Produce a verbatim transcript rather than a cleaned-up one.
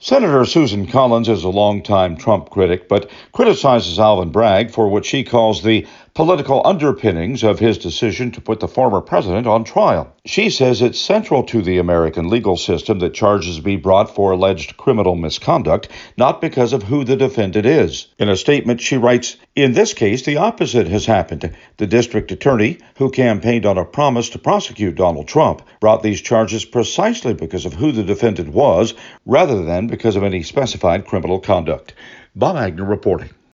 Senator Susan Collins is a longtime Trump critic, but criticizes Alvin Bragg for what she calls the political underpinnings of his decision to put the former president on trial. She says it's central to the American legal system that charges be brought for alleged criminal misconduct, not because of who the defendant is. In a statement, she writes, "In this case, the opposite has happened. The district attorney, who campaigned on a promise to prosecute Donald Trump, brought these charges precisely because of who the defendant was, rather than because of any specified criminal conduct." Bob Agnew reporting.